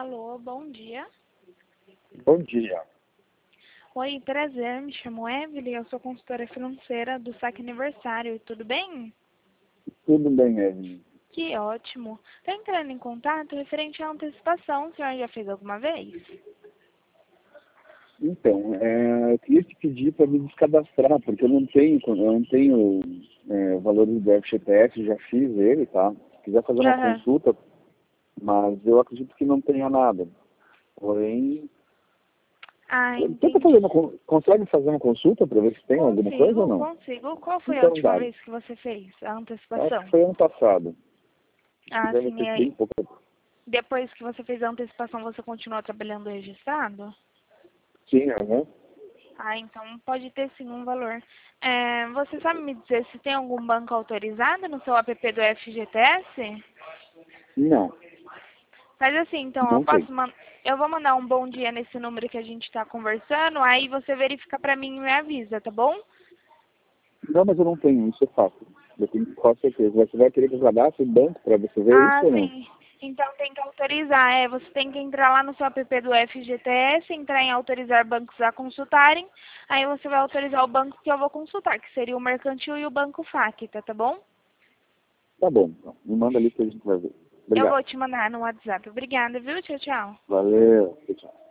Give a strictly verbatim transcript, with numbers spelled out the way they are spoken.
Alô, bom dia. Bom dia. Oi, prazer, me chamo Evelyn, eu sou consultora financeira do Saque Aniversário, tudo bem? Tudo bem, Evelyn? Que ótimo. Estou entrando em contato referente à antecipação, o senhor já fez alguma vez? Então, é, eu queria te pedir para me descadastrar, porque eu não tenho, eu não tenho é, valores do F G T S, já fiz ele, tá? Se quiser fazer uma Aham. consulta, mas eu acredito que não tenha nada. Porém, Ah, tenta fazer entendi. uma, con- consegue fazer uma consulta para ver se tem alguma coisa ou Consigo, não? consigo. Qual foi a Então, última dá. vez que você fez a Acho antecipação? que foi ano passado. Ah, Deve sim, ter e bem aí? pouco. Depois que você fez a antecipação, você continuou trabalhando registrado? Sim, aham. Ah, então pode ter sim um valor. É, você sabe me dizer se tem algum banco autorizado no seu app do F G T S? Não, Faz assim, então, eu não tem. posso man... eu vou mandar um bom dia nesse número que a gente está conversando, aí você verifica pra mim e me avisa, tá bom? Não, mas eu não tenho, isso é fácil. Eu tenho com certeza. Você vai querer que eu cadastre o banco para você ver isso Ah, ou não? sim. Então tem que autorizar, é, você tem que entrar lá no seu app do F G T S, entrar em autorizar bancos a consultarem, aí você vai autorizar o banco que eu vou consultar, que seria o Mercantil e o Banco Facta, tá bom? Tá bom, então. Me manda ali que a gente vai ver. Eu Obrigado. vou te mandar no WhatsApp. Obrigada, viu? Tchau, tchau. Valeu. Tchau, tchau.